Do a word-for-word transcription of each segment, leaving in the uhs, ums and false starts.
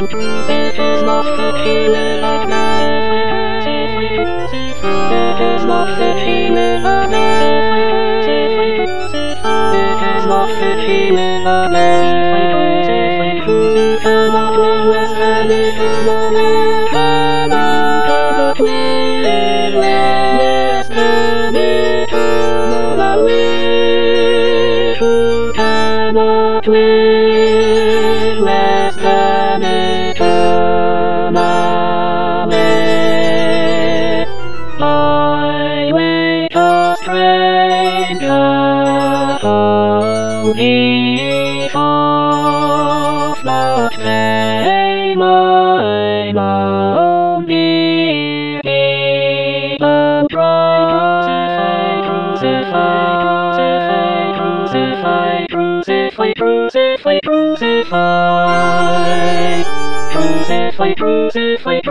It is not the feeling of man. It is not the feeling of man. It is not the feeling of man. Cannot live less than it is a man. Cannot live less than it is a wish. Who cannot live less than eternally? I wait a stranger home before, but may my love be even bright. Crucify, crucify, crucify, crucify, crucify, crucify, crucify,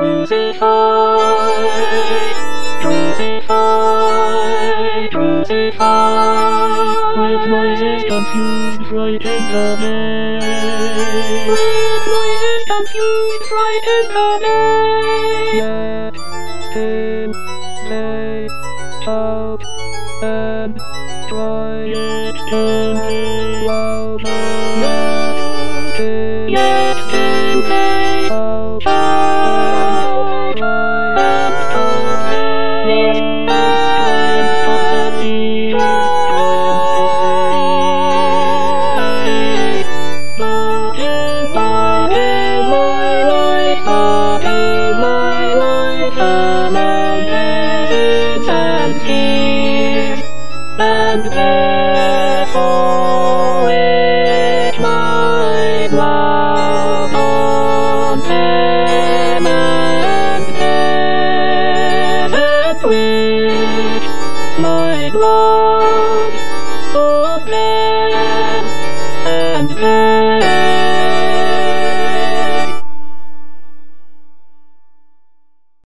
crucify, crucify, crucify. With noises confused, frightened the day. With noises confused, frightened the day. Yet still they shout and try it gently louder. Yet still, yet still they shout and try and stop these and stop these and stop these. But in my, in my life, but in my life, a man visits and hears, and therefore it might love on them and peasant which might love both men and them.